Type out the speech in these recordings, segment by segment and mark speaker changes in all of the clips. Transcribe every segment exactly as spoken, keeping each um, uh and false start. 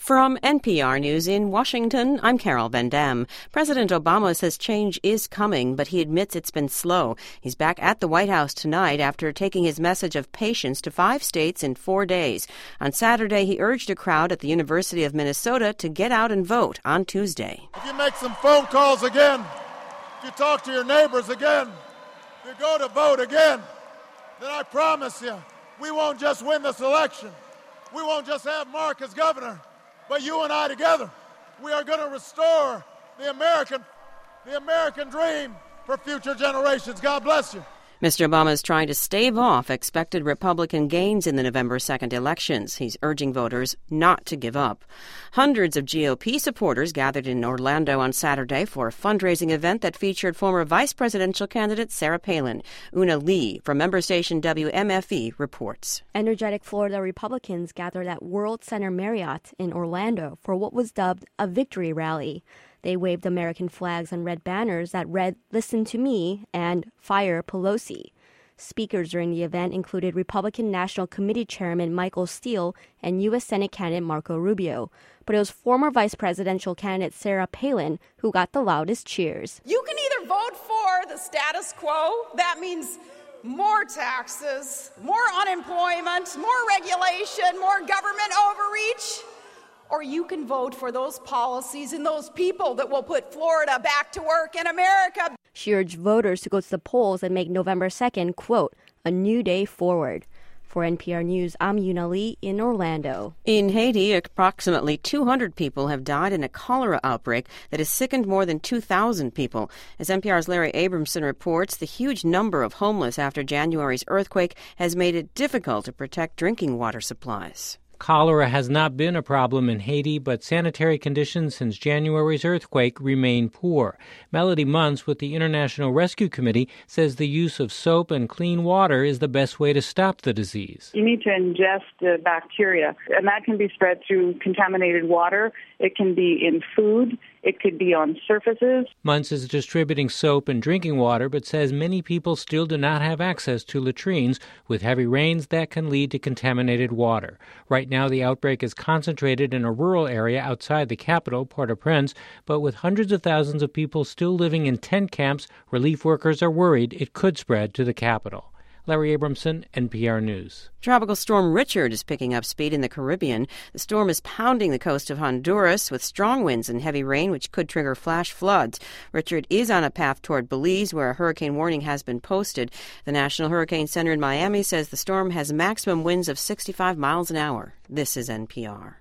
Speaker 1: From N P R News in Washington, I'm Carol Van Dam. President Obama says change is coming, but he admits it's been slow. He's back at the White House tonight after taking his message of patience to five states in four days. On Saturday, he urged a crowd at the University of Minnesota to get out and vote on Tuesday.
Speaker 2: If you make some phone calls again, if you talk to your neighbors again, if you go to vote again, then I promise you, we won't just win this election. We won't just have Mark as governor. But you and I together, we are going to restore the American, the American dream for future generations. God bless you.
Speaker 1: Mister Obama is trying to stave off expected Republican gains in the November second elections. He's urging voters not to give up. Hundreds of G O P supporters gathered in Orlando on Saturday for a fundraising event that featured former vice presidential candidate Sarah Palin. Una Lee from member station W M F E reports.
Speaker 3: Energetic Florida Republicans gathered at World Center Marriott in Orlando for what was dubbed a victory rally. They waved American flags and red banners that read, "Listen to me" and "Fire Pelosi." Speakers during the event included Republican National Committee Chairman Michael Steele and U S Senate candidate Marco Rubio. But it was former vice presidential candidate Sarah Palin who got the loudest cheers.
Speaker 4: You can either vote for the status quo, that means more taxes, more unemployment, more regulation, more government overreach, or you can vote for those policies and those people that will put Florida back to work in America.
Speaker 3: She urged voters to go to the polls and make November second, quote, a new day forward. For N P R News, I'm Una Lee in Orlando.
Speaker 1: In Haiti, approximately two hundred people have died in a cholera outbreak that has sickened more than two thousand people. As N P R's Larry Abramson reports, the huge number of homeless after January's earthquake has made it difficult to protect drinking water supplies.
Speaker 5: Cholera has not been a problem in Haiti, but sanitary conditions since January's earthquake remain poor. Melody Muntz with the International Rescue Committee says the use of soap and clean water is the best way to stop the disease.
Speaker 6: You need to ingest the bacteria, and that can be spread through contaminated water. It can be in food. It could be on surfaces.
Speaker 5: Muntz is distributing soap and drinking water, but says many people still do not have access to latrines. With heavy rains, that can lead to contaminated water. Right now, the outbreak is concentrated in a rural area outside the capital, Port-au-Prince, but with hundreds of thousands of people still living in tent camps, relief workers are worried it could spread to the capital. Larry Abramson, N P R News.
Speaker 1: Tropical storm Richard is picking up speed in the Caribbean. The storm is pounding the coast of Honduras with strong winds and heavy rain, which could trigger flash floods. Richard is on a path toward Belize, where a hurricane warning has been posted. The National Hurricane Center in Miami says the storm has maximum winds of sixty-five miles an hour. This is N P R.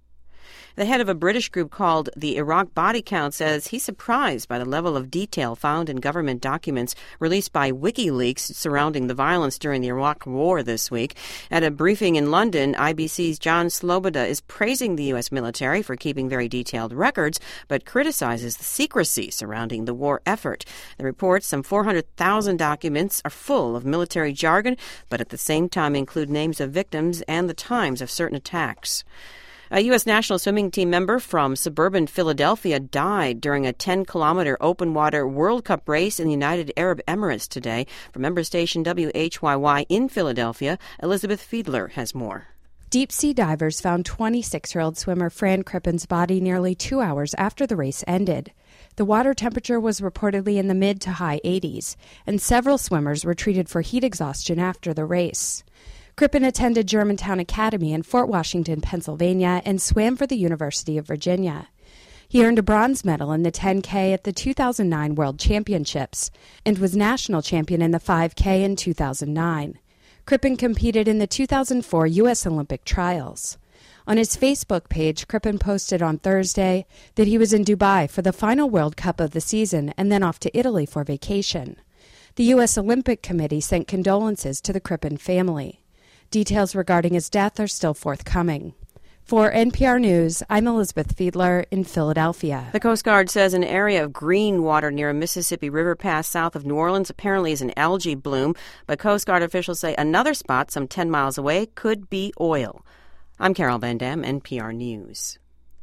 Speaker 1: The head of a British group called the Iraq Body Count says he's surprised by the level of detail found in government documents released by WikiLeaks surrounding the violence during the Iraq War this week. At a briefing in London, I B C's John Sloboda is praising the U S military for keeping very detailed records, but criticizes the secrecy surrounding the war effort. The report, some four hundred thousand documents, are full of military jargon, but at the same time include names of victims and the times of certain attacks. A U S national swimming team member from suburban Philadelphia died during a ten-kilometer open-water World Cup race in the United Arab Emirates today. From member station W H Y Y in Philadelphia, Elizabeth Fiedler has more.
Speaker 7: Deep-sea divers found twenty-six-year-old swimmer Fran Crippen's body nearly two hours after the race ended. The water temperature was reportedly in the mid to high eighties, and several swimmers were treated for heat exhaustion after the race. Crippen attended Germantown Academy in Fort Washington, Pennsylvania, and swam for the University of Virginia. He earned a bronze medal in the ten K at the two thousand nine World Championships and was national champion in the five K in two thousand nine. Crippen competed in the two thousand four U S Olympic trials. On his Facebook page, Crippen posted on Thursday that he was in Dubai for the final World Cup of the season and then off to Italy for vacation. The U S Olympic Committee sent condolences to the Crippen family. Details regarding his death are still forthcoming. For N P R News, I'm Elizabeth Fiedler in Philadelphia.
Speaker 1: The Coast Guard says an area of green water near a Mississippi River pass south of New Orleans apparently is an algae bloom, but Coast Guard officials say another spot some ten miles away could be oil. I'm Carol Van Dam, N P R News.